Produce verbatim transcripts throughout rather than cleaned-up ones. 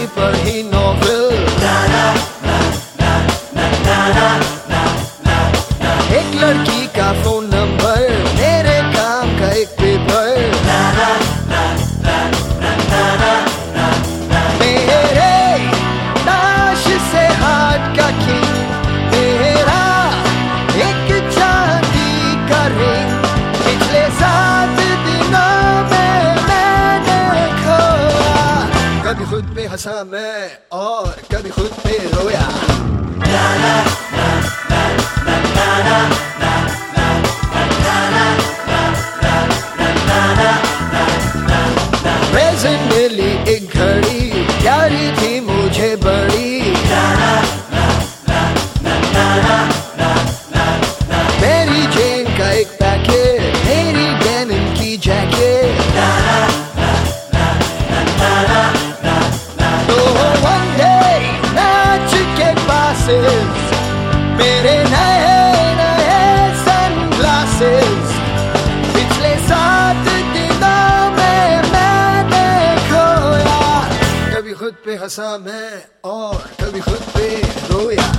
पढ़ी नॉवेल, एक लड़की का फोन नंबर, मेरे काम का एक पेपर, मेरे ताश से हाथ का किंग, मेरा एक चांदी का रिंग, पिछले सात दिनों में मैंने खोया, कभी खुद पे हंसा मैं और कभी खुद पे रोया। प्रेजेंट मिली एक घड़ी, प्यारी थी मुझे बड़ी, मेरी जेन का एक पैकेट, मेरी डेनिम की जैकेट, तो one day नाच के पासेस, मेरे नए नए सनग्लासेस, पिछले सात दिनों में मैंने खोया, कभी खुद पे हंसा मैं और कभी खुद पे रोया।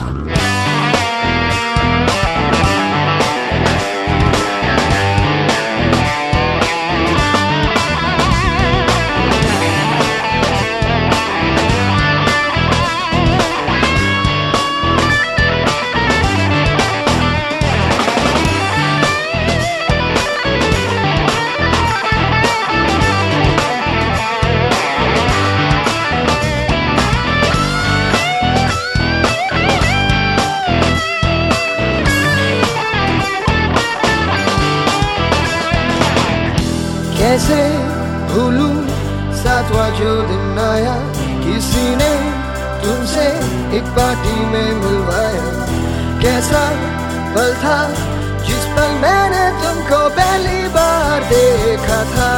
कैसे भूलूं सातवां जो दिन आया, किसी ने तुमसे एक पार्टी में मिलवाया, कैसा पल था जिस पल मैंने तुमको पहली बार देखा था,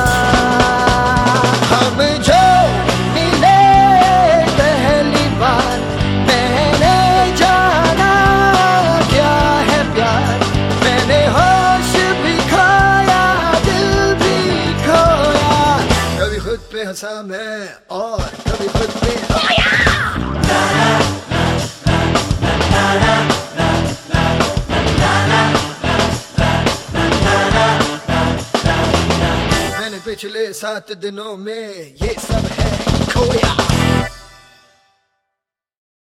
हम जो मिले पहली बार, मैंने जाना क्या है प्यार, मैंने होश भी खोया, दिल भी खोया, कभी खुद पे हंसा मैं और कभी खुद पे रोया। मैंने पिछले सात दिनों में ये सब है खोया।